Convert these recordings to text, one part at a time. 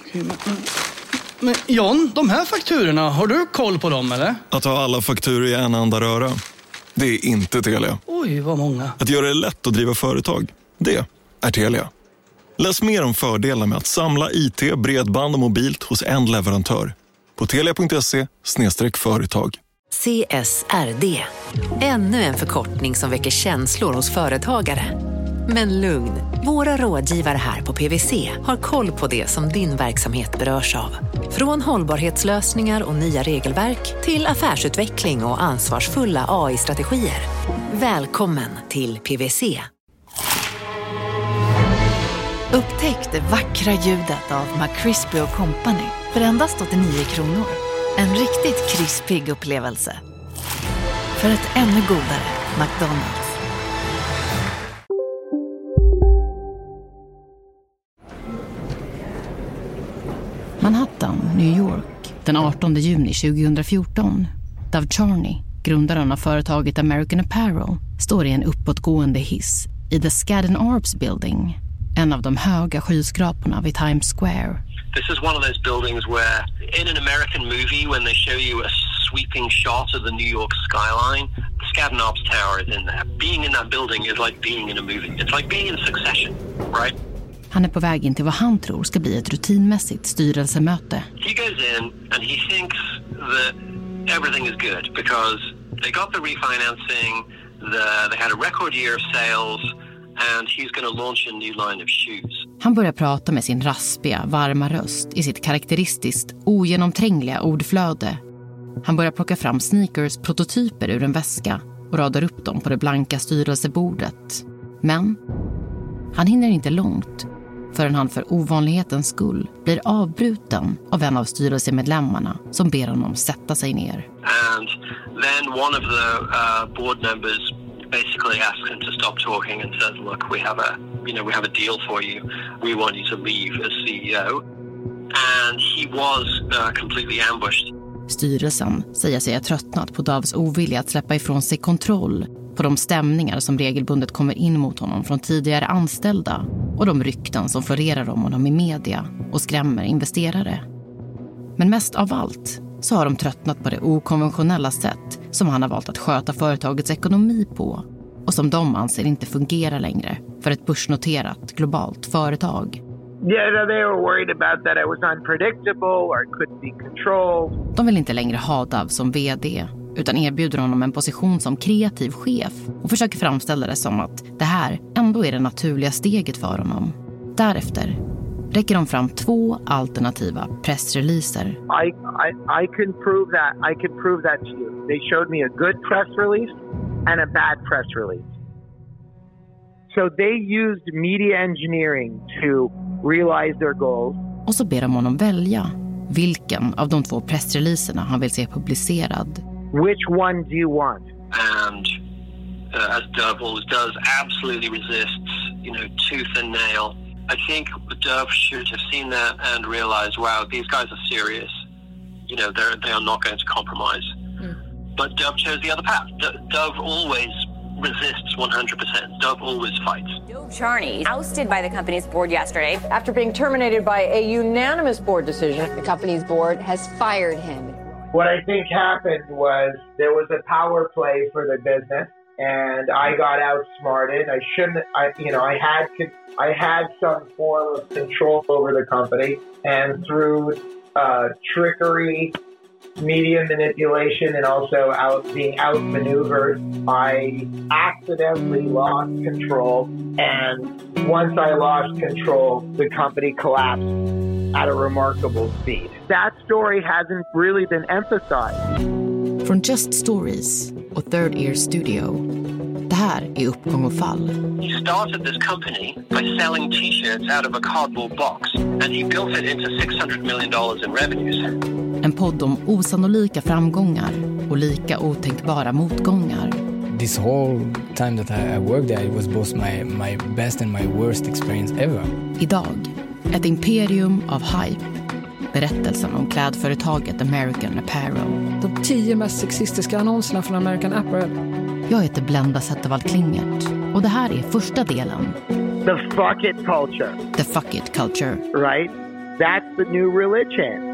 Men John, de här fakturorna, har du koll på dem eller? Att ha alla fakturor i en enda röra, det är inte Telia. Oj, vad många. Att göra det lätt att driva företag, det är Telia. Läs mer om fördelarna med att samla IT, bredband och mobilt hos en leverantör på telia.se/företag. CSRD. Ännu en förkortning som väcker känslor hos företagare. Men lugn, våra rådgivare här på PwC har koll på det som din verksamhet berörs av. Från hållbarhetslösningar och nya regelverk till affärsutveckling och ansvarsfulla AI-strategier. Välkommen till PwC. Upptäck det vackra ljudet av McCrispy & Company för endast 89 kronor. En riktigt krispig upplevelse. För ett ännu godare McDonald's. Manhattan, New York, den 18 juni 2014. Dov Charney, grundaren av företaget American Apparel, står i en uppåtgående hiss i The Skadden Arps Building, en av de höga skyskraporna vid Times Square. This is one of those buildings where in an American movie when they show you a sweeping shot of the New York skyline, the Skadden Arps Tower is in there. Being in that building is like being in a movie. It's like being in Succession, right? Han är på väg in till vad han tror ska bli ett rutinmässigt styrelsemöte. He goes in and he thinks that everything is good because they got the refinancing, they had a record year of sales and he's going to launch a new line of shoes. Han börjar prata med sin raspiga, varma röst i sitt karaktäristiskt ogenomträngliga ordflöde. Han börjar plocka fram sneakers prototyper ur en väska och radar upp dem på det blanka styrelsebordet. Men han hinner inte långt förrän han för ovanlighetens skull blir avbruten av en av styrelsemedlemmarna som ber honom sätta sig ner. And then one of the board members basically asks him to stop talking and says, look, we have a deal for you. We want you to leave as CEO. And he was completely ambushed. Styrelsen säger sig ha tröttnat på Dovs ovilja att släppa ifrån sig kontroll på de stämningar som regelbundet kommer in mot honom från tidigare anställda och de rykten som florerar om honom i media och skrämmer investerare. Men mest av allt så har de tröttnat på det okonventionella sätt som han har valt att sköta företagets ekonomi på och som de anser inte fungerar längre för ett börsnoterat globalt företag. Yeah, they were worried about that I was unpredictable or couldn't be controlled. De vill inte längre ha Dov som vd utan erbjuder honom en position som kreativ chef och försöker framställa det som att det här ändå är det naturliga steget för honom. Därefter räcker de fram 2 alternativa pressreleaser. I can prove that to you. They showed me a good press release and a bad press release. So they used media engineering to realize their goals. Och så ber de honom välja vilken av de 2 pressreleaserna han vill se publicerad. Which one do you want? And as Dov always does, absolutely resists, tooth and nail. I think Dov should have seen that and realized, wow, these guys are serious. They are not going to compromise. But Dov chose the other path. Dov always resists 100%. Dov always fights. Dov Charney ousted by the company's board yesterday after being terminated by a unanimous board decision. The company's board has fired him. What I think happened was there was a power play for the business, and I got outsmarted. I had some form of control over the company, and through trickery, media manipulation, and also being outmaneuvered, I accidentally lost control. And once I lost control, the company collapsed at a remarkable speed. That story hasn't really been emphasized. Från Just Stories och Third Ear Studio. Det här är Uppgång och fall. He started this company by selling t-shirts out of a cardboard box, and he built it into $600 million in revenues. En podd om osannolika framgångar och lika otänkbara motgångar. This whole time that I worked there, it was both my best and my worst experience ever. Idag, ett imperium av hype. Berättelsen om klädföretaget American Apparel. De 10 mest sexistiska annonserna från American Apparel. Jag heter Blenda Zettervall Klingert och det här är första delen. The fuck it culture. The fuck it culture. Right? That's the new religion.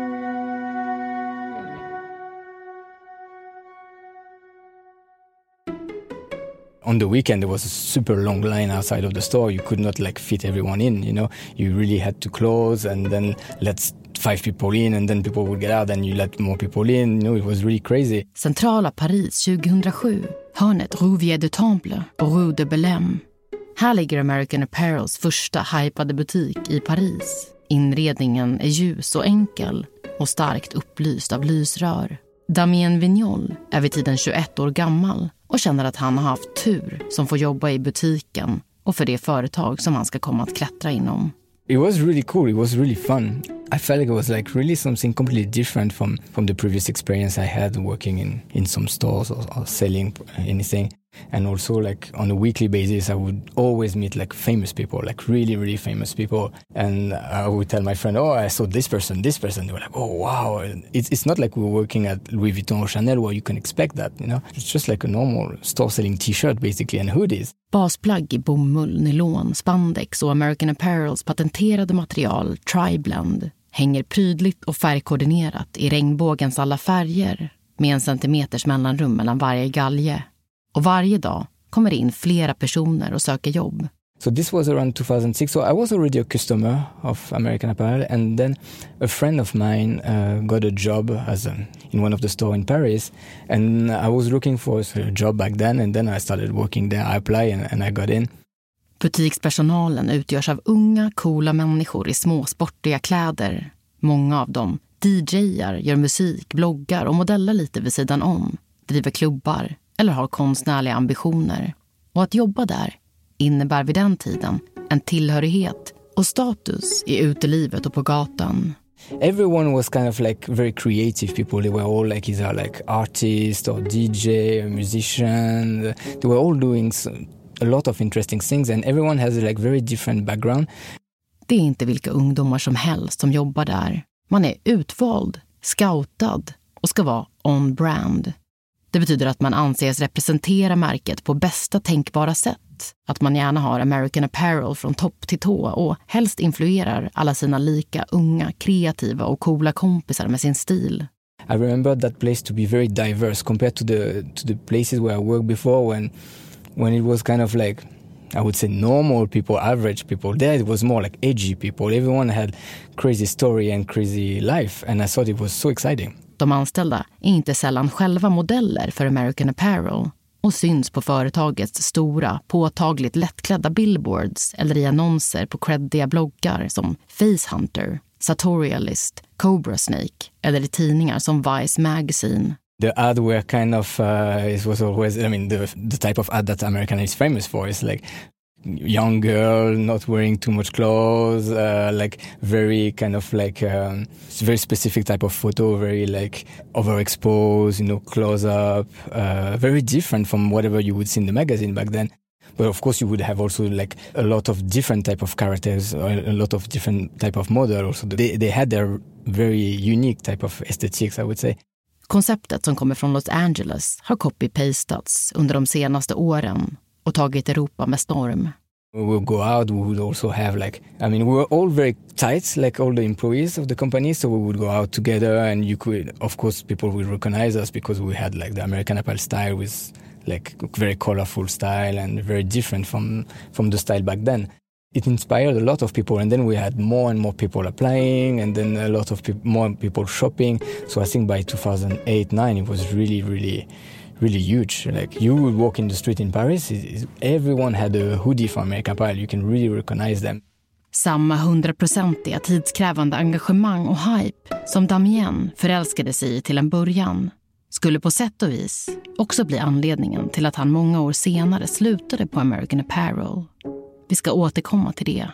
On the weekend, there was a super long line outside of the store. You could not like fit everyone in, you know. You really had to close and then let 5 people in and then people would get out and you let more people in. You know, it was really crazy. Centrala Paris 2007, hörnet Rue Vieux du Temple och Rue de Belém. Här ligger American Apparels första hypade butik i Paris. Inredningen är ljus och enkel och starkt upplyst av lysrör. Damien Vignol är vid tiden 21 år gammal och känner att han har haft tur som får jobba i butiken och för det företag som han ska komma att klättra inom. It was really cool. It was really fun. I felt like it was like really something completely different from the previous experience I had working in some stores or selling anything. And also like on a weekly basis, I would always meet like famous people, like really, really famous people. And I would tell my friend, oh, I saw this person. They were like, oh, wow. It's not like we were working at Louis Vuitton or Chanel where you can expect that, you know. It's just like a normal store selling t-shirt basically and hoodies. Basplagg i bomull, nylon, spandex och American Apparels patenterade material Tri-Blend hänger prydligt och färgkoordinerat i regnbågens alla färger med 1 centimeters mellanrum mellan varje galge. Och varje dag kommer det in flera personer och söker jobb. So this was around 2006. So I was already a customer of American Apparel, and then a friend of mine got a job in one of the stores in Paris, and I was looking for a job back then, and then I started working there. I applied and I got in. Butikspersonalen utgörs av unga, coola människor i små, sportiga kläder. Många av dem DJ:ar, gör musik, bloggar och modellar lite vid sidan om, driver klubbar eller har konstnärliga ambitioner. Och att jobba där innebär vid den tiden en tillhörighet och status i utelivet och på gatan. Everyone was kind of like very creative people. They were all like either like artists or DJ or musician. They were all doing a lot of interesting things, and everyone has like very different background. Det är inte vilka ungdomar som helst som jobbar där. Man är utvald, scoutad och ska vara on brand. Det betyder att man anses representera märket på bästa tänkbara sätt. Att man gärna har American Apparel från topp till tå och helst influerar alla sina lika unga, kreativa och coola kompisar med sin stil. I remember that place to be very diverse compared to the places where I worked before when it was kind of like, I would say normal people, average people. There it was more like edgy people. Everyone had crazy story and crazy life, and I thought it was so exciting. De anställda är inte sällan själva modeller för American Apparel och syns på företagets stora, påtagligt lättklädda billboards eller i annonser på creddiga bloggar som Facehunter, Sartorialist, Cobra Snake eller i tidningar som Vice Magazine. The ad were kind of, it was always, I mean, the type of ad that American is famous for is like young girl, not wearing too much clothes, like very kind of like very specific type of photo, very like overexposed, you know, close up, very different from whatever you would see in the magazine back then. But of course you would have also like a lot of different type of characters, or a lot of different type of model also. They had their very unique type of aesthetics, I would say. Konceptet som kommer från Los Angeles har copy-pastats under de senaste åren och tagit Europa med storm. We would go out, we would also have like, I mean, we were all very tight, like all the employees of the company, so we would go out together and you could, of course, people would recognize us because we had like the American Apparel style with like very colorful style and very different from the style back then. It inspired a lot of people, and then we had more and more people applying, and then a lot of more people shopping. So I think by 2008-9 it was really, really, really huge. Like you would walk in the street in Paris, everyone had a hoodie from American Apparel. You can really recognize them. Samma 100-procentiga tidskrävande engagemang och hype som Damien förälskade sig till en början skulle på sätt och vis också bli anledningen till att han många år senare slutade på American Apparel. Vi ska återkomma till det.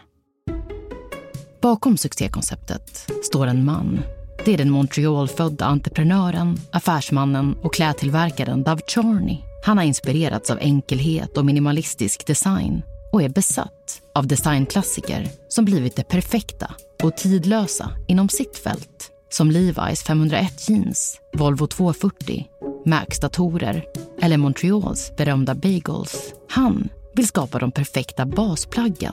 Bakom succékonceptet står en man. Det är den Montreal-födda entreprenören, affärsmannen och klädtillverkaren Dov Charney. Han har inspirerats av enkelhet och minimalistisk design och är besatt av designklassiker som blivit det perfekta och tidlösa inom sitt fält. Som Levi's 501 jeans, Volvo 240, Max-datorer eller Montreals berömda bagels. Han vill skapa de perfekta basplaggen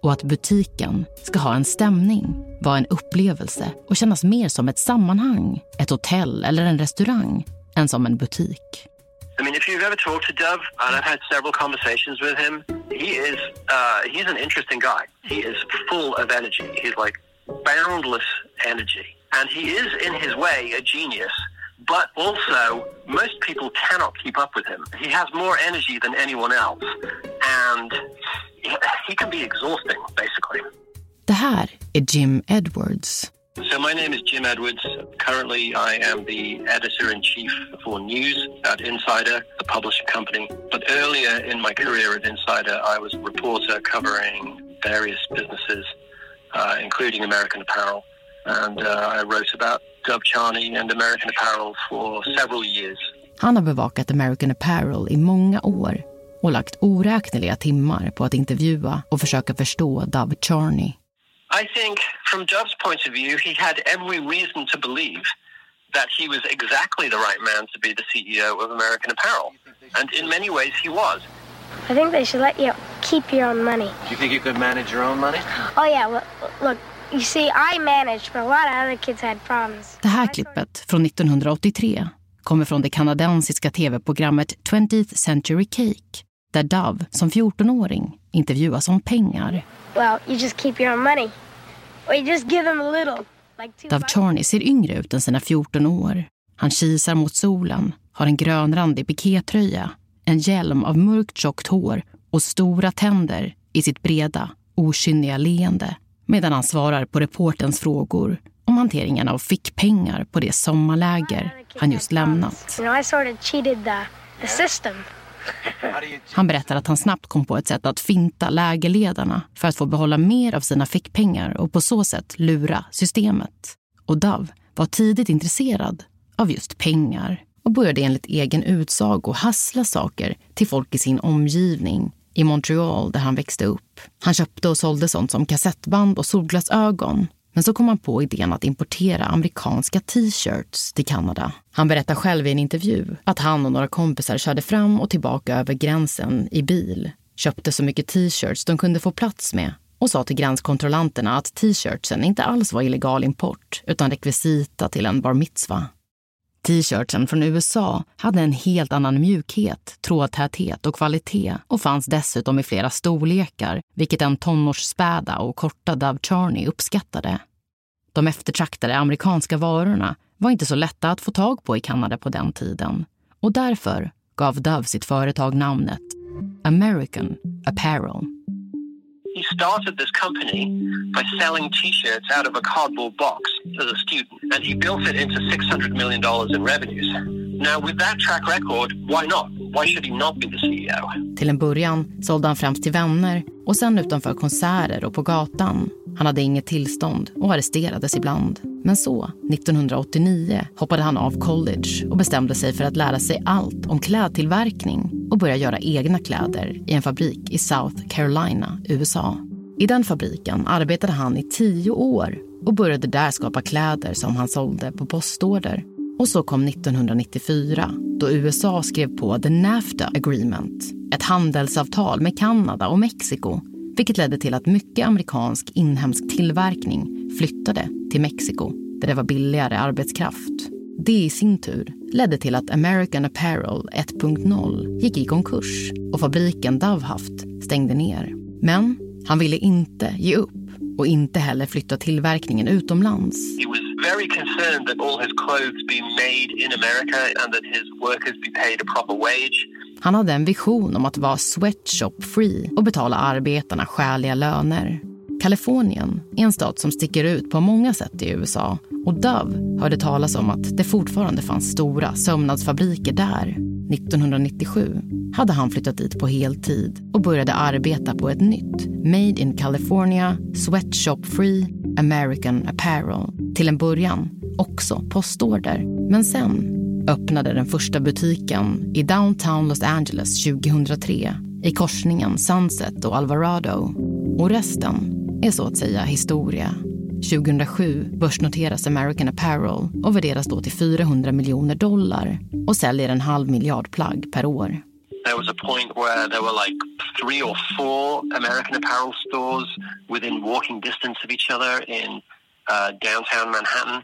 och att butiken ska ha en stämning, vara en upplevelse och kännas mer som ett sammanhang, ett hotell eller en restaurang än som en butik. I mean, if you've ever talked to Dove, and I've had several conversations with him, he's an interesting guy. He is full of energy. He's like boundless energy. And he is, in his way, a genius. But also, most people cannot keep up with him. He has more energy than anyone else. And he can be exhausting, basically. Det här är Jim Edwards. So my name is Jim Edwards. Currently, I am the editor-in-chief for news at Insider, the publishing company. But earlier in my career at Insider, I was a reporter covering various businesses, including American Apparel. And I wrote about Dove Charney and American Apparel for several years. Han har bevakat American Apparel i många år och lagt oräkneliga timmar på att intervjua och försöka förstå Dove Charney. I think from Dove's point of view, he had every reason to believe that he was exactly the right man to be the CEO of American Apparel. And in many ways he was. I think they should let you keep your own money. Do you think you could manage your own money? Oh yeah, look, you see, I managed, but a lot of other kids had problems. Det här klippet från 1983 kommer från det kanadensiska tv-programmet 20th Century Cake, där Dove som 14-åring intervjuas om pengar. Well, you just keep your own money. Or you just give them a little. Dove Charney ser yngre ut än sina 14 år. Han kisar mot solen, har en grönrandig pikétröja, en hjälm av mörkt tjockt hår och stora tänder i sitt breda, okynniga leende. Medan han svarar på reportens frågor om hanteringen av fickpengar på det sommarläger han just lämnat. Han berättar att han snabbt kom på ett sätt att finta lägerledarna för att få behålla mer av sina fickpengar och på så sätt lura systemet. Och Dove var tidigt intresserad av just pengar och började enligt egen utsago hassla saker till folk i sin omgivning i Montreal där han växte upp. Han köpte och sålde sånt som kassettband och solglasögon. Men så kom han på idén att importera amerikanska t-shirts till Kanada. Han berättar själv i en intervju att han och några kompisar körde fram och tillbaka över gränsen i bil. Köpte så mycket t-shirts de kunde få plats med och sa till gränskontrollanterna att t-shirtsen inte alls var illegal import utan rekvisita till en bar mitzva. T-shirtsen från USA hade en helt annan mjukhet, trådtäthet och kvalitet och fanns dessutom i flera storlekar, vilket en tonårsspäda och korta Dove Charney uppskattade. De eftertraktade amerikanska varorna var inte så lätta att få tag på i Kanada på den tiden och därför gav Dove sitt företag namnet American Apparel. He started this company by selling t-shirts out of a cardboard box as a student, and he built it into $600 million in revenues. Now, with that track record, why not? Why should he not be the CEO? Till en början sålde han främst till vänner och sen utanför konserter och på gatan. Han hade inget tillstånd och arresterades ibland. Men så, 1989, hoppade han av college och bestämde sig för att lära sig allt om klädtillverkning och börja göra egna kläder i en fabrik i South Carolina, USA. I den fabriken arbetade han i 10 år och började där skapa kläder som han sålde på postorder. Och så kom 1994 då USA skrev på The NAFTA Agreement, ett handelsavtal med Kanada och Mexiko, vilket ledde till att mycket amerikansk inhemsk tillverkning flyttade till Mexiko där det var billigare arbetskraft. Det i sin tur ledde till att American Apparel 1.0 gick i konkurs och fabriken Dove haft stängde ner. Men han ville inte ge upp och inte heller flytta tillverkningen utomlands. He was very concerned that all his clothes be made in America and that his workers be paid a proper wage. Han hade en vision om att vara sweatshop-free och betala arbetarna skäliga löner. Kalifornien är en stat som sticker ut på många sätt i USA och Dove hörde talas om att det fortfarande fanns stora sömnadsfabriker där. 1997 hade han flyttat dit på heltid och började arbeta på ett nytt Made in California, Sweatshop-free, American Apparel. Till en början också postorder, men sen öppnade den första butiken i downtown Los Angeles 2003 i korsningen Sunset och Alvarado. Och resten är så att säga historia. 2007 börsnoteras American Apparel och värderas då till $400 miljoner och säljer 500 miljoner plagg per år. there was a point where there were like 3 or 4 American Apparel stores within walking distance of each other in downtown Manhattan.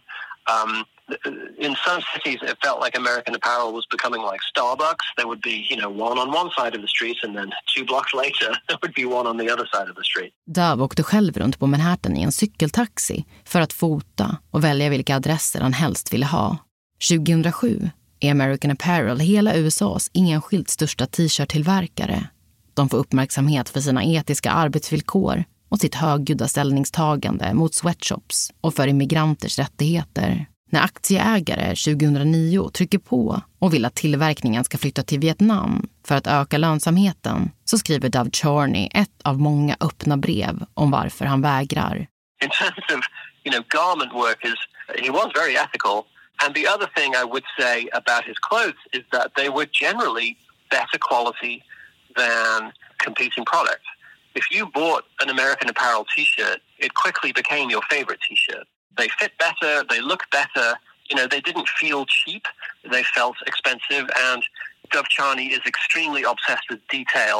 In some cities, it felt like American Apparel was becoming like Starbucks. There would be, one on one side of the street, and then 2 blocks later, there would be one on the other side of the street. Dove åkte själv runt på Manhattan i en cykeltaxi för att fota och välja vilka adresser han helst ville ha. 2007 är American Apparel hela USAs enskilt största t-shirt-tillverkare. De får uppmärksamhet för sina etiska arbetsvillkor och sitt högljudda ställningstagande mot sweatshops och för immigranters rättigheter. När aktieägare 2009 trycker på och vill att tillverkningen ska flytta till Vietnam för att öka lönsamheten, så skriver Dov Charney ett av många öppna brev om varför han vägrar. In terms of, garment workers, he was very ethical. And the other thing I would say about his clothes is that they were generally better quality than competing products. If you bought an American Apparel t-shirt, it quickly became your favorite t-shirt. They fit better, they look better, they didn't feel cheap, they felt expensive, and Dov Charney is extremely obsessed with detail.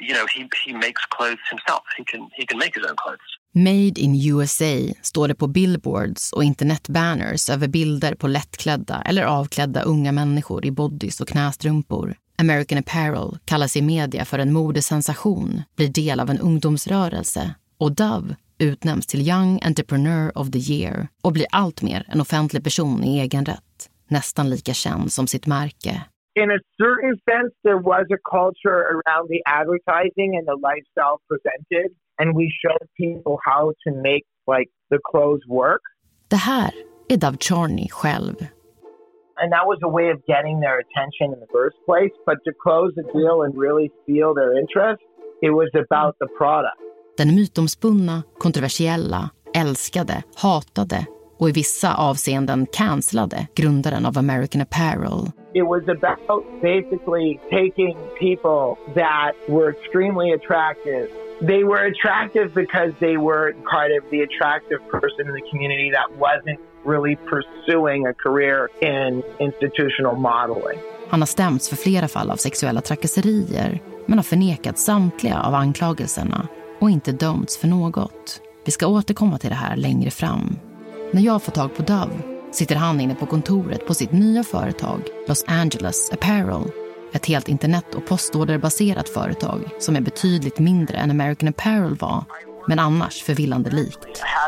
He makes clothes himself, he can make his own clothes. Made in USA står det på billboards och internetbanners över bilder på lättklädda eller avklädda unga människor i bodys och knästrumpor. American Apparel kallas i media för en modesensation, blir del av en ungdomsrörelse, och Dove utnämns till Young Entrepreneur of the Year och blir allt mer en offentlig person i egen rätt, nästan lika känd som sitt märke. In a certain sense, there was a culture around the advertising and the lifestyle presented, and we showed people how to make the clothes work. Det här är Dov Charney själv. And that was a way of getting their attention in the first place, but to close the deal and really steal their interest, it was about the product. Den mytomspunna, kontroversiella, älskade, hatade och i vissa avseenden cancellade grundaren av American Apparel. It was about basically taking people that were extremely attractive. They were attractive because they were kind of the attractive person in the community that wasn't really pursuing a career in institutional modeling. Han har stämts för flera fall av sexuella trakasserier, men har förnekat samtliga av anklagelserna och inte dömts för något. Vi ska återkomma till det här längre fram. När jag får tag på Dove sitter han inne på kontoret på sitt nya företag, Los Angeles Apparel. Ett helt internet- och postorderbaserat företag som är betydligt mindre än American Apparel var, men annars förvillande likt.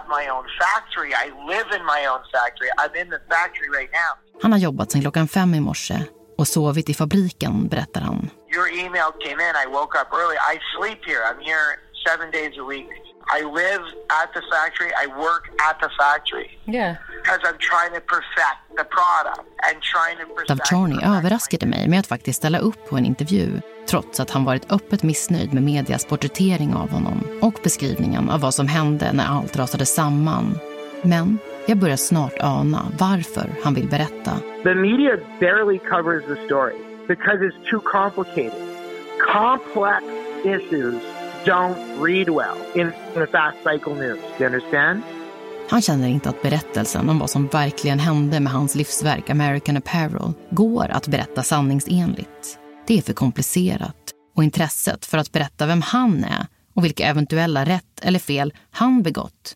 Han har jobbat sedan klockan 5 i morse och sovit i fabriken, berättar han. Your email came in, I woke up early. I sleep here. I'm here 7 days a week. I live at the factory. I work at the factory. Yeah. Because I'm trying to perfect the product and trying to perfect. Dov Charney överraskade mig med att faktiskt ställa upp på en intervju, trots att han varit öppet missnöjd med medias porträttering av honom och beskrivningen av vad som hände när allt rasade samman. Men jag börjar snart ana varför han vill berätta. The media barely covers the story because it's too complicated. Complex issues don't read well in the fast cycle news. You understand? Han känner inte att berättelsen om vad som verkligen hände med hans livsverk American Apparel går att berätta sanningsenligt. Det är för komplicerat, och intresset för att berätta vem han är och vilka eventuella rätt eller fel han begått.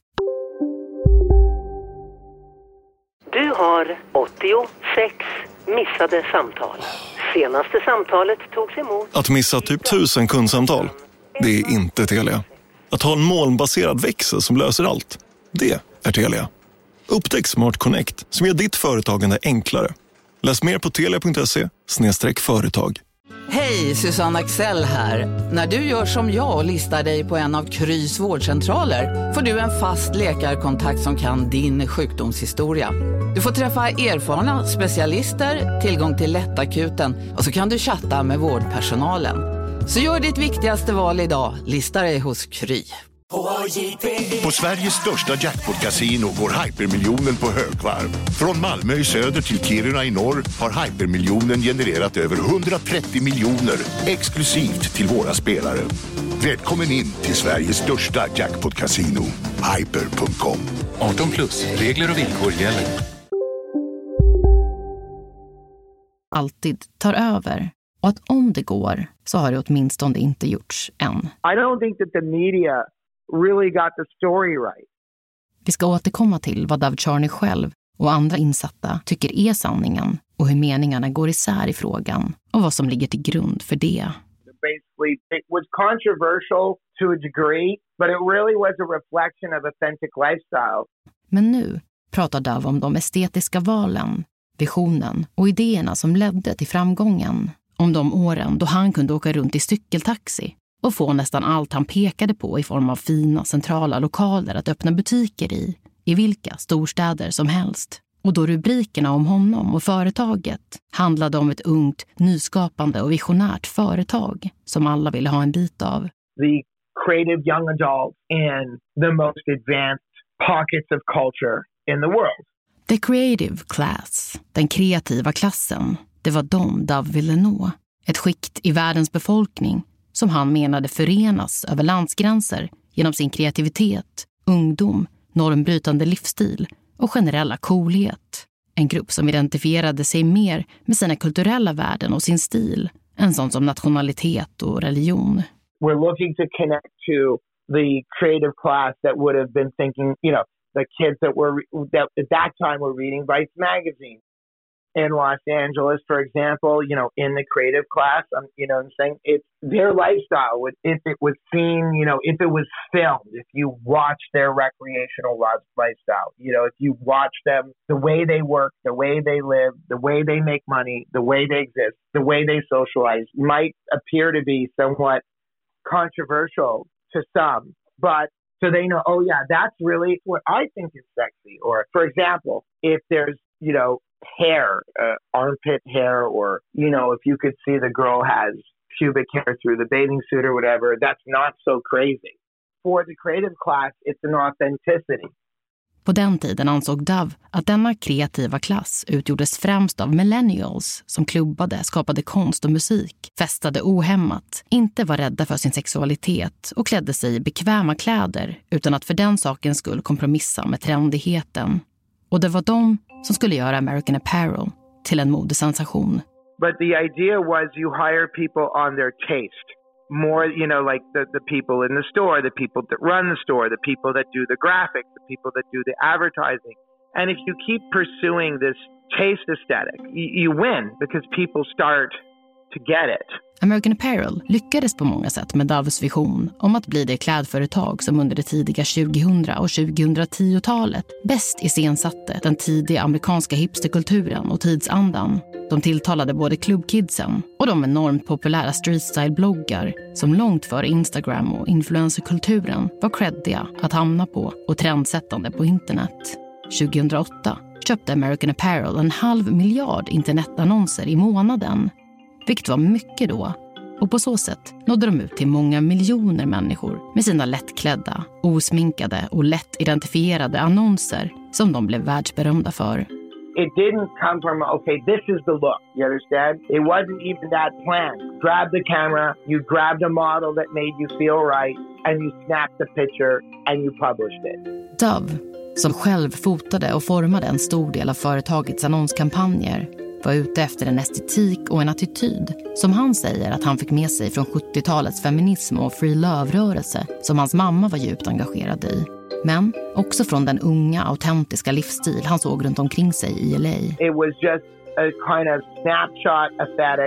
Du har 86 missade samtal. Senaste samtalet togs emot. Att missa typ 1000 kundsamtal, det är inte Telia. Att ha en molnbaserad växel som löser allt, det är Telia. Upptäck Smart Connect som gör ditt företagande enklare. Läs mer på telia.se/företag. Hej, Susanne Axel här. När du gör som jag och listar dig på en av Krys vårdcentraler får du en fast läkarkontakt som kan din sjukdomshistoria. Du får träffa erfarna specialister, tillgång till lättakuten och så kan du chatta med vårdpersonalen. Så gör ditt viktigaste val idag, lista dig hos Kry. På Sveriges största jackpot-casino går hypermiljonen på högvarv. Från Malmö i söder till Kiruna i norr har hypermiljonen genererat över 130 miljoner exklusivt till våra spelare. Välkommen in till Sveriges största jackpot-casino, hyper.com. 18+, regler och villkor gäller. Alltid tar över. Och att om det går så har det åtminstone inte gjorts än. I don't think that the media really got the story right. Vi ska återkomma till vad Dov Charney själv och andra insatta tycker är sanningen och hur meningarna går isär i frågan och vad som ligger till grund för det. Basically, it was controversial to a degree, but it really was a reflection of authentic lifestyle. Men nu pratar Dov om de estetiska valen, visionen och idéerna som ledde till framgången. Om de åren då han kunde åka runt i cykeltaxi och få nästan allt han pekade på i form av fina centrala lokaler att öppna butiker i vilka storstäder som helst. Och då rubrikerna om honom och företaget handlade om ett ungt, nyskapande och visionärt företag som alla ville ha en bit av. The creative young adult in the most advanced pockets of culture in the world. The creative class, den kreativa klassen, det var de Dov ville nå. Ett skikt i världens befolkning som han menade förenas över landsgränser genom sin kreativitet, ungdom, normbrytande livsstil och generella coolhet. En grupp som identifierade sig mer med sina kulturella värden och sin stil än sånt som nationalitet och religion. We're looking to connect to the creative class that would have been thinking, the kids that at that time were reading Vice magazine. In Los Angeles, for example, in the creative class, I'm saying it's their lifestyle. If it was seen, if it was filmed, if you watch their recreational lifestyle, if you watch them, the way they work, the way they live, the way they make money, the way they exist, the way they socialize might appear to be somewhat controversial to some, but so they know, oh yeah, that's really what I think is sexy. Or for example, if there's, hair, armpit hair, or, if you could see the girl has pubic hair through the bathing suit or whatever, that's not so crazy. For the creative class, it's an authenticity. På den tiden ansåg Dov att denna kreativa klass utgjordes främst av millennials som klubbade, skapade konst och musik, festade ohämmat, inte var rädda för sin sexualitet och klädde sig i bekväma kläder utan att för den sakens skull kompromissa med trendigheten. Och det var de som skulle göra American Apparel till en modesensation. But the idea was you hire people on their taste. More, like the people in the store, the people that run the store, the people that do the graphics, the people that do the advertising. And if you keep pursuing this taste aesthetic, you win because people start to get it. American Apparel lyckades på många sätt med Dovs vision om att bli det klädföretag som under det tidiga 2000- och 2010-talet bäst iscensatte den tidiga amerikanska hipsterkulturen och tidsandan. De tilltalade både klubbkidsen och de enormt populära streetstyle-bloggar som långt före Instagram och influencerkulturen var creddiga att hamna på och trendsättande på internet. 2008 köpte American Apparel 500 miljoner internetannonser i månaden, vilket var mycket då. Och på så sätt nådde de ut till många miljoner människor med sina lättklädda, osminkade och lätt identifierade annonser som de blev världsberömda för. It didn't come from, okay, this is the look, you understand? It wasn't even that planned. Grab the camera, you grabbed a model that made you feel right, and you snapped the picture and you published it. Dov, som själv fotade och formade en stor del av företagets annonskampanjer, var ute efter en estetik och en attityd som han säger att han fick med sig från 70-talets feminism och free love-rörelse som hans mamma var djupt engagerad i. Men också från den unga, autentiska livsstil han såg runt omkring sig i LA. It was just a kind of snapshot aesthetic,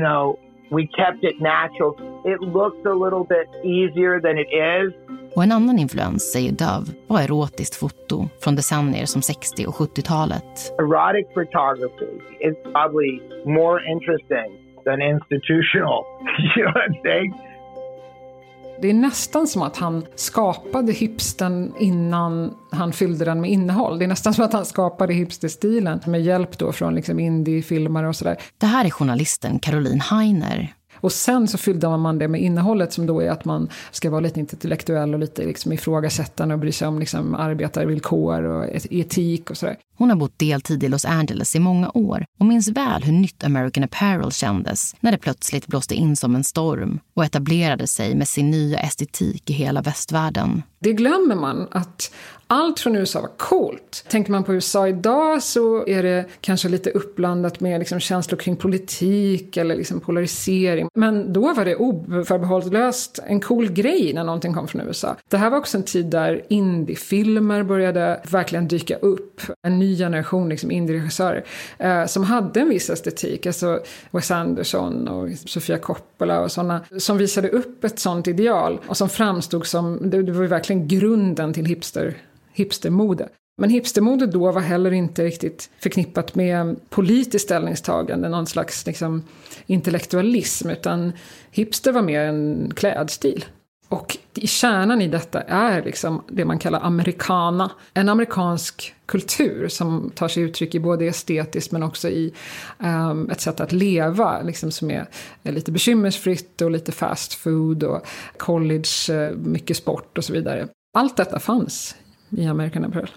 we kept it natural. It looks a little bit easier than it is. Och en annan influens, säger Dov, var erotiskt foto från decennier som 60- och 70-talet. Erotic photography is probably more interesting than institutional. You know what I'm saying? Det är nästan som att han skapade hipstern innan han fyllde den med innehåll. Det är nästan som att han skapade hipsterstilen med hjälp då från indie-filmare och sådär. Det här är journalisten Caroline Heiner. Och sen så fyllde man det med innehållet som då är att man ska vara lite intellektuell och lite ifrågasättande och bry sig om arbetarvillkor och etik och sådär. Hon har bott deltid i Los Angeles i många år och minns väl hur nytt American Apparel kändes när det plötsligt blåste in som en storm och etablerade sig med sin nya estetik i hela västvärlden. Det glömmer man, att Allt från USA var coolt. Tänker man på USA idag så är det kanske lite uppblandat med liksom känslor kring politik eller liksom polarisering. Men då var det oförbehållslöst en cool grej när någonting kom från USA. Det här var också en tid där indiefilmer började verkligen dyka upp. En ny generation liksom indie-regissörer som hade en viss estetik. Alltså Wes Anderson och Sofia Coppola och sådana som visade upp ett sånt ideal och som framstod som, det var ju verkligen grunden till hipstermode. Men hipstermode då var heller inte riktigt förknippat med politiskt ställningstagande, någon slags liksom intellektualism, utan hipster var mer en klädstil. Och i kärnan i detta är liksom det man kallar americana. En amerikansk kultur som tar sig uttryck i både estetiskt men också i ett sätt att leva liksom som är lite bekymmersfritt och lite fast food och college, mycket sport och så vidare. Allt detta fanns i American Apparel.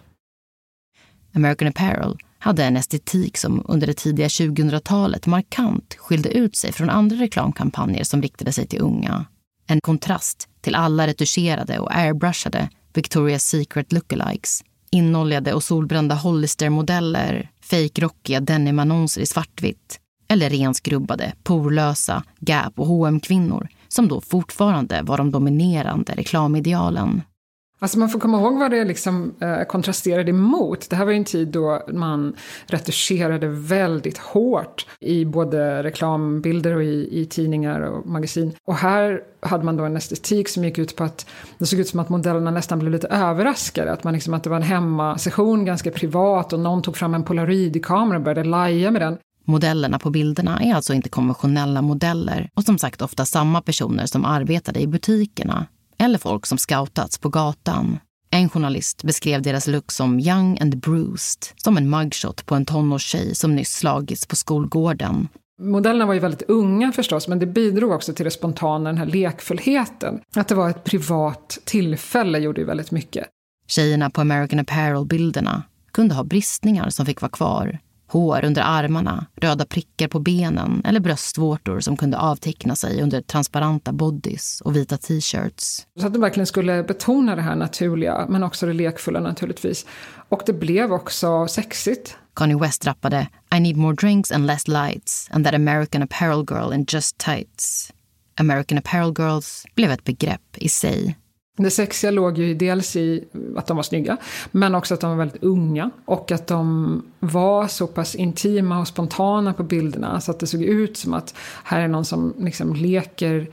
American Apparel hade en estetik som under det tidiga 2000-talet markant skilde ut sig från andra reklamkampanjer som riktade sig till unga. En kontrast till alla retuscherade och airbrushade Victoria's Secret lookalikes, inoljade och solbrända Hollister-modeller, fake-rockiga denim-annonser i svartvitt eller renskrubbade, porlösa Gap- och H&M-kvinnor som då fortfarande var de dominerande reklamidealen. Alltså man får komma ihåg vad det liksom kontrasterade emot. Det här var ju en tid då man retuscherade väldigt hårt i både reklambilder och i tidningar och magasin. Och här hade man då en estetik som gick ut på att det såg ut som att modellerna nästan blev lite överraskade. Att det var en hemmasession, ganska privat, och någon tog fram en polaroidkamera och började laja med den. Modellerna på bilderna är alltså inte konventionella modeller och som sagt ofta samma personer som arbetade i butikerna eller folk som scoutats på gatan. En journalist beskrev deras look som young and bruised, som en mugshot på en tonårstjej som nyss slagits på skolgården. Modellerna var ju väldigt unga förstås, men det bidrog också till det spontana, den här lekfullheten. Att det var ett privat tillfälle gjorde ju väldigt mycket. Tjejerna på American Apparel-bilderna kunde ha bristningar som fick vara kvar. Hår under armarna, röda prickar på benen eller bröstvårtor som kunde avteckna sig under transparenta bodies och vita t-shirts. Så att de verkligen skulle betona det här naturliga, men också det lekfulla naturligtvis. Och det blev också sexigt. Kanye West rappade I need more drinks and less lights and that American Apparel girl in just tights. American Apparel girls blev ett begrepp i sig. Det sexiga låg ju dels i att de var snygga, men också att de var väldigt unga och att de var så pass intima och spontana på bilderna så att det såg ut som att här är någon som liksom leker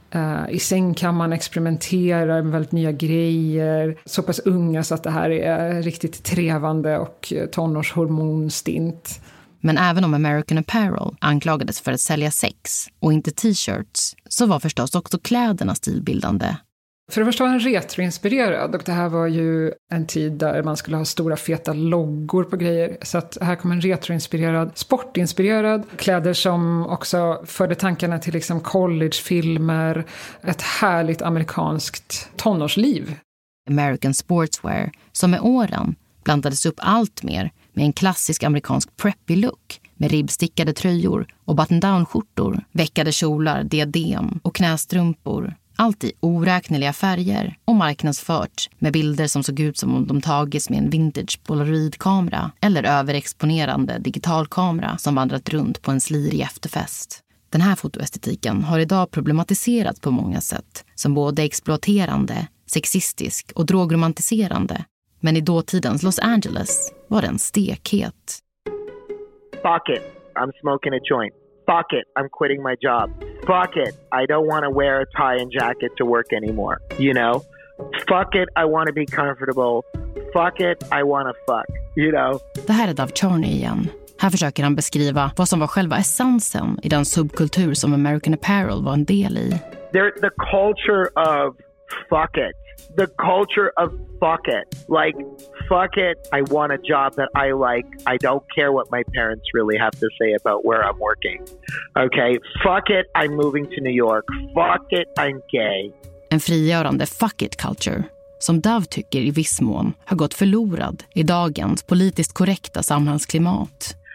i sängkammaren, experimenterar med väldigt nya grejer, så pass unga så att det här är riktigt trevande och tonårshormonstint. Men även om American Apparel anklagades för att sälja sex och inte t-shirts så var förstås också kläderna stilbildande. För det första var den retroinspirerad och det här var ju en tid där man skulle ha stora feta loggor på grejer. Så att här kom en retroinspirerad, sportinspirerad kläder som också förde tankarna till liksom collegefilmer, ett härligt amerikanskt tonårsliv. American sportswear som med åren blandades upp allt mer med en klassisk amerikansk preppy look med ribbstickade tröjor och button-down-skjortor, veckade kjolar, diadem och knästrumpor. Allt i oräkneliga färger och marknadsfört med bilder som såg ut som om de tagits med en vintage polaroidkamera eller överexponerande digitalkamera som vandrat runt på en slirig efterfest. Den här fotoestetiken har idag problematiserats på många sätt som både exploaterande, sexistisk och drogromantiserande. Men i dåtidens Los Angeles var den stekhet. Fuck it, I'm smoking a joint. Fuck it, I'm quitting my job. Fuck it, I don't want to wear a tie and jacket to work anymore. You know? Fuck it, I want to be comfortable. Fuck it, I want to fuck. You know? Det här är Dov Charney igen. Här försöker han beskriva vad som var själva essensen i den subkultur som American Apparel var en del i. The culture of fuck it. The culture of fuck it. Like, fuck it, I want a job that I like. I don't care what my parents really have to say about where I'm working. Okay, fuck it, I'm moving to New York. Fuck it, I'm gay. En frigörande fuck it culture som Dov tycker i viss mån har gått förlorad i dagens politiskt korrekta samhällsklimat.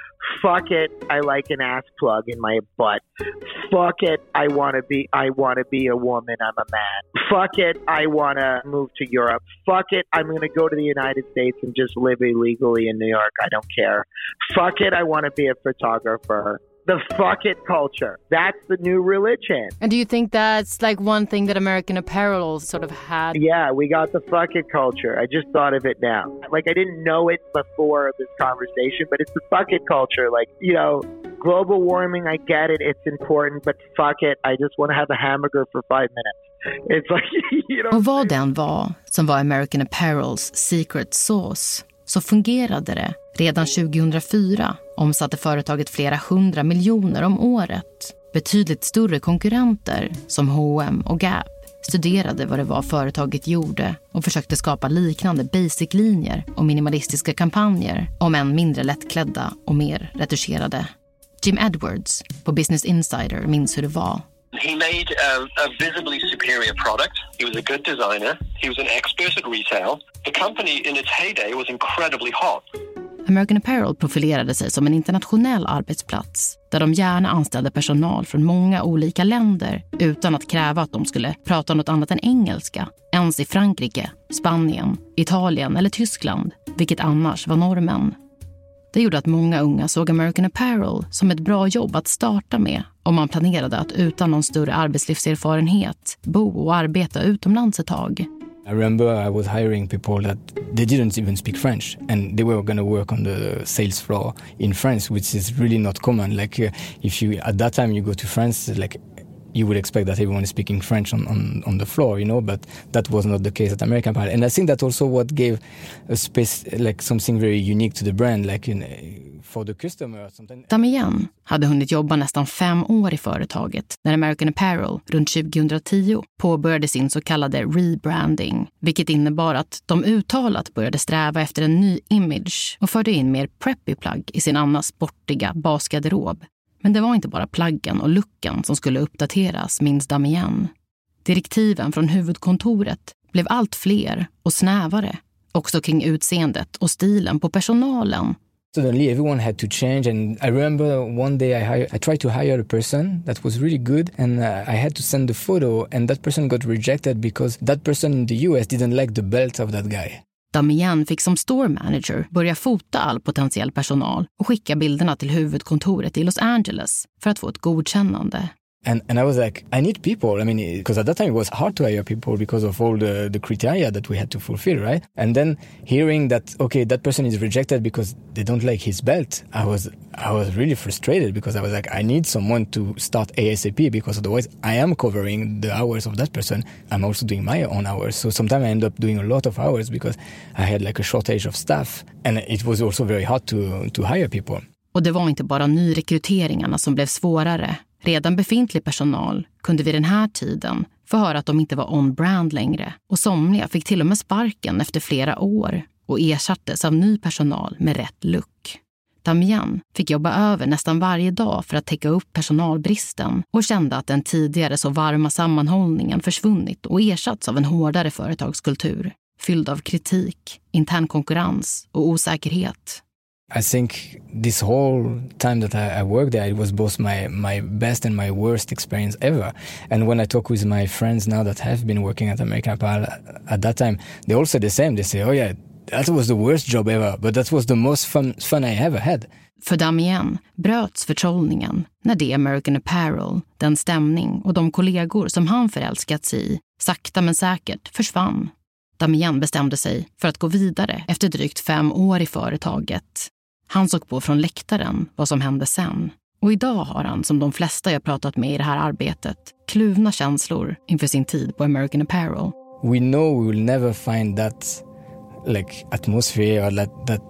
Fuck it, I like an ass plug in my butt. Fuck it, I want to be a woman, I'm a man. Fuck it, I want to move to Europe. Fuck it, I'm going to go to the United States and just live illegally in New York. I don't care. Fuck it, I want to be a photographer. The fuck it culture. That's the new religion. And do you think that's like one thing that American Apparel sort of had? Yeah, we got the fuck it culture. I just thought of it now. Like, I didn't know it before this conversation, but it's the fuck it culture. Like, you know, global warming, I get it. It's important, but fuck it. I just want to have a hamburger for 5 minutes. It's like, you know. Och vad den var som var American Apparels secret sauce, så fungerade det. Redan 2004 omsatte företaget flera 100 miljoner om året. Betydligt större konkurrenter som H&M och Gap studerade vad det var företaget gjorde och försökte skapa liknande basic-linjer och minimalistiska kampanjer, om än mindre lättklädda och mer retuscherade. Jim Edwards på Business Insider minns hur det var. He made a visibly superior product. He was a good designer. He was an expert at retail. The company in its heyday was incredibly hot. American Apparel profilerade sig som en internationell arbetsplats där de gärna anställde personal från många olika länder utan att kräva att de skulle prata något annat än engelska, ens i Frankrike, Spanien, Italien eller Tyskland, vilket annars var normen. Det gjorde att många unga såg American Apparel som ett bra jobb att starta med om man planerade att utan någon större arbetslivserfarenhet bo och arbeta utomlands ett tag. I remember I was hiring people that they didn't even speak French and they were going to work on the sales floor in France, which is really not common. Like if you at that time you go to France, like you would expect that everyone is speaking French on the floor, you know, but that was not the case at American Apparel. And I think that also what gave a space, like something very unique to the brand, like for the customer. Damien hade hunnit jobba nästan 5 år i företaget när American Apparel runt 2010 påbörjade sin så kallade rebranding, vilket innebar att de uttalat började sträva efter en ny image och förde in mer preppy plagg i sin annars sportiga basgarderob. Men det var inte bara plaggen och looken som skulle uppdateras, minns Damien. Direktiven från huvudkontoret blev allt fler och snävare, också kring utseendet och stilen på personalen. Suddenly everyone had to change, and I remember one day I tried to hire a person that was really good, and I had to send the photo, and that person got rejected because that person in the US didn't like the belt of that guy. Damien fick som store manager börja fota all potentiell personal och skicka bilderna till huvudkontoret i Los Angeles för att få ett godkännande. And I was like, I need people. I mean, because at that time it was hard to hire people because of all the criteria that we had to fulfill, right? And then hearing that, okay, that person is rejected because they don't like his belt, I was really frustrated because I was like, I need someone to start ASAP because otherwise I am covering the hours of that person. I'm also doing my own hours. So sometimes I end up doing a lot of hours because I had like a shortage of staff. And it was also very hard to hire people. Och det var inte bara nyrekryteringarna som blev svårare. Redan befintlig personal kunde vid den här tiden få höra att de inte var on-brand längre. Och somliga fick till och med sparken efter flera år och ersattes av ny personal med rätt look. Damien fick jobba över nästan varje dag för att täcka upp personalbristen och kände att den tidigare så varma sammanhållningen försvunnit och ersatts av en hårdare företagskultur, fylld av kritik, intern konkurrens och osäkerhet. I think this whole time that I worked there, it was both my best and my worst experience ever. And when I talk with my friends now that have been working at American Apparel at that time, they all say the same. They say, oh yeah, that was the worst job ever, but that was the most fun I ever had. För Damien bröts förtrollningen när det American Apparel, den stämning och de kollegor som han förälskats i, sakta men säkert försvann. Damien bestämde sig för att gå vidare efter drygt 5 år i företaget. Han såg på från läktaren vad som hände sen. Och idag har han, som de flesta jag pratat med i det här arbetet, kluvna känslor inför sin tid på American Apparel. We know we will never find that like atmosphere or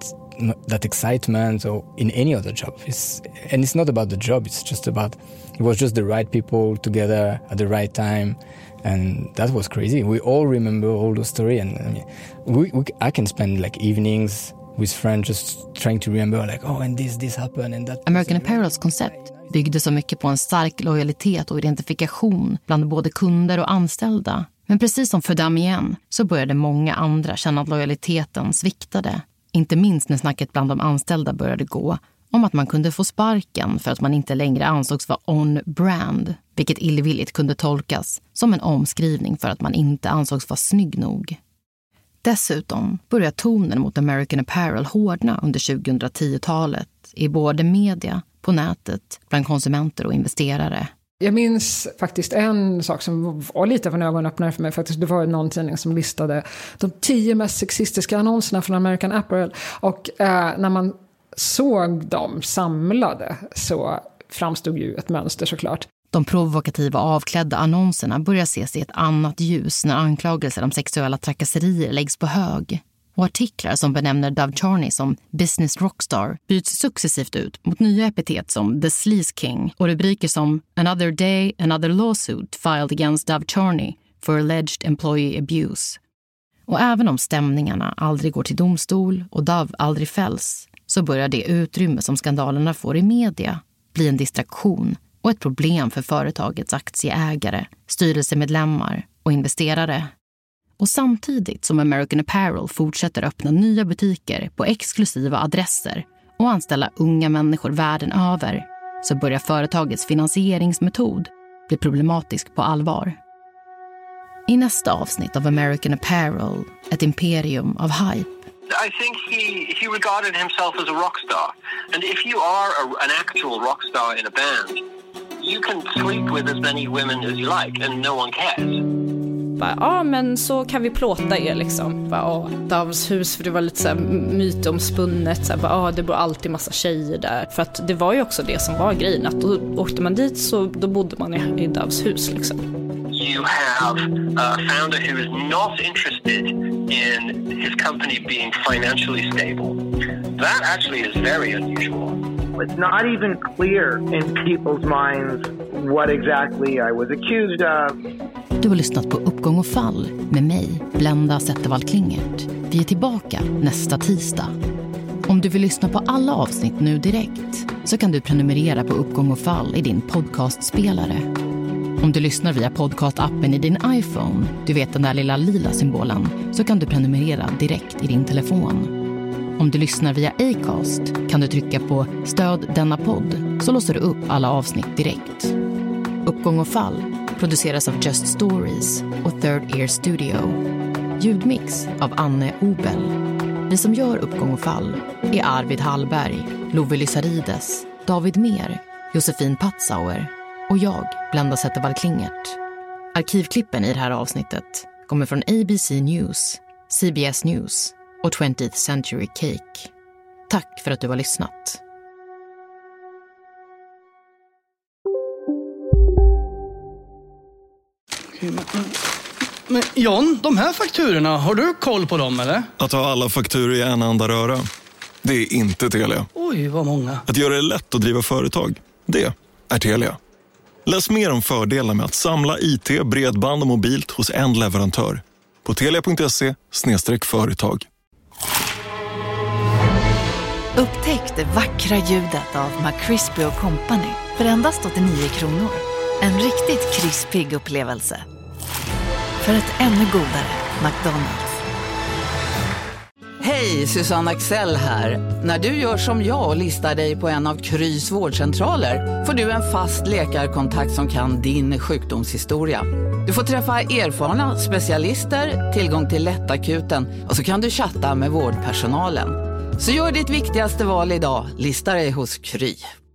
that excitement or in any other job. And it's not about the job, it's just about, it was just the right people together at the right time. And that was crazy. We all remember all those stories. And I mean, I can spend like evenings with friends just trying to remember like, oh, and this happened and that. American Apparels koncept byggde så mycket på en stark lojalitet och identifikation bland både kunder och anställda. Men precis som för Damien så började många andra känna att lojaliteten sviktade. Inte minst när snacket bland de anställda började gå om att man kunde få sparken för att man inte längre ansågs vara on-brand, vilket illvilligt kunde tolkas som en omskrivning för att man inte ansågs vara snygg nog. Dessutom börjar tonen mot American Apparel hårdna under 2010-talet i både media, på nätet, bland konsumenter och investerare. Jag minns faktiskt en sak som var lite av en ögonöppnare för mig. Faktiskt, det var någon tidning som listade de 10 mest sexistiska annonserna från American Apparel. Och när man såg dem samlade så framstod ju ett mönster såklart. De provokativa avklädda annonserna börjar ses i ett annat ljus när anklagelser om sexuella trakasserier läggs på hög. Och artiklar som benämner Dove Charney som business rockstar byts successivt ut mot nya epitet som The Sleaze King och rubriker som Another Day, Another Lawsuit filed against Dove Charney for alleged employee abuse. Och även om stämningarna aldrig går till domstol och Dove aldrig fälls så börjar det utrymme som skandalerna får i media bli en distraktion och ett problem för företagets aktieägare, styrelsemedlemmar och investerare. Och samtidigt som American Apparel fortsätter öppna nya butiker på exklusiva adresser och anställa unga människor världen över så börjar företagets finansieringsmetod bli problematisk på allvar. I nästa avsnitt av American Apparel, ett imperium av hype. I think he regarded himself as a rock star. And if you are an actual rock star in a band, you can sleep with as many women as you like and no one cares. Ja, men så kan vi plåta er liksom. Doves hus, för det var lite så här mytomspunnet. Det bor alltid massa tjejer där. För att det var ju också det som var grejen. Att då åkte man dit så då bodde man i Doves hus liksom. You have a founder who is not interested in his company being financially stable. That actually is very unusual. It's not even clear in people's minds what exactly I was accused of. Du har lyssnat på Uppgång och fall med mig, Blenda Zettervall-Klingert. Vi är tillbaka nästa tisdag. Om du vill lyssna på alla avsnitt nu direkt så kan du prenumerera på Uppgång och fall i din podcastspelare. Om du lyssnar via podcastappen i din iPhone, du vet den där lilla lila symbolen, så kan du prenumerera direkt i din telefon. Om du lyssnar via Acast kan du trycka på Stöd denna podd så låser du upp alla avsnitt direkt. Uppgång och fall produceras av Just Stories och Third Ear Studio. Ljudmix av Anne Obel. Vi som gör Uppgång och fall är Arvid Hallberg, Love Lysarides, David Mer, Josefin Patzauer och jag, Blenda Zettervall-Klingert. Arkivklippen i det här avsnittet kommer från ABC News, CBS News och 20th Century Cake. Tack för att du har lyssnat. Men John, de här fakturorna, har du koll på dem eller? Att ha alla fakturor i en enda röra, det är inte Telia. Oj, vad många. Att göra det lätt att driva företag, det är Telia. Läs mer om fördelar med att samla IT, bredband och mobilt hos en leverantör på telia.se/företag. Upptäck det vackra ljudet av McCrispy & Company för endast 89 kronor. En riktigt krispig upplevelse. För ett ännu godare McDonald's. Hej, Susanne Axel här. När du gör som jag och listar dig på en av Krys vårdcentraler får du en fast läkarkontakt som kan din sjukdomshistoria. Du får träffa erfarna specialister, tillgång till lättakuten och så kan du chatta med vårdpersonalen. Så gör ditt viktigaste val idag, lista dig hos Kry.